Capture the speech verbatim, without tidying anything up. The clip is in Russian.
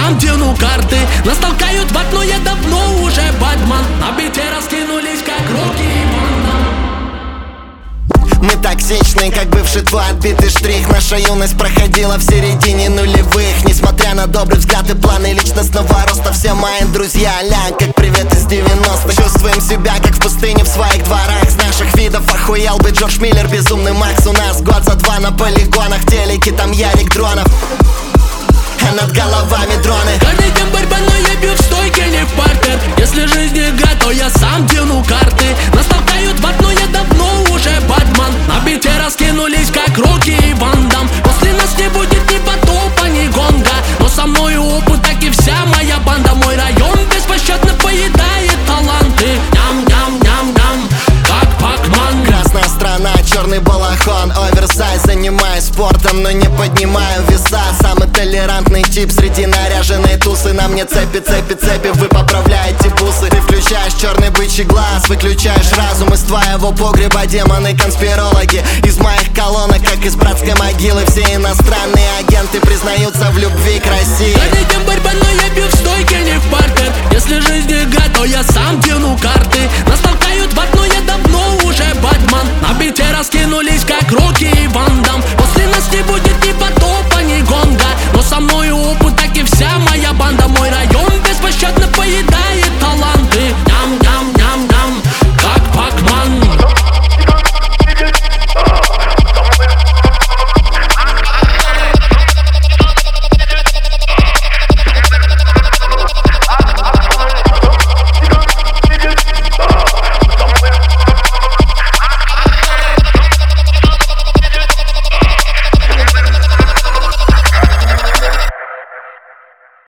сам тяну карты. Нас толкают в окно, я давно уже Батман. На бите раскинулись, как руки и банда. Мы токсичны, как бывший твой отбитый штрих. Наша юность проходила в середине нулевых. Несмотря на добрый взгляд и планы личностного роста, все мои друзья ля, как привет из девяностых. Чувствуем себя, как в пустыне в своих дворах. С наших видов охуел бы Джордж Миллер, безумный Макс. У нас год за два на полигонах, в телеке там Ярик Дронов, а над головами дроны. Каждый день борьба, но я бью в стойке, не в партер. Если жизнь игра, то я сам тяну карты. Нас толкают в окно, я давно уже Батман. На бите раскинулись, как Рокки и Ван Дам. После нас не будет ни потопа, ни гонга, но со мной опыт, так и вся моя банда. Мой район беспощадно поедает таланты. Ням-ням-ням-ням, как Пакман. Красная страна, черный балахон, оверсайз. Занимаюсь спортом, но не поднимаю веса. Самый толерантный тип среди наряженной тусы. На мне цепи, цепи, цепи, вы поправляете бусы. Ты включаешь черный бычий глаз, выключаешь разум. Из твоего погреба демоны-конспирологи. Из моих колонок, как из братской могилы, все иностранные агенты признаются в любви к России.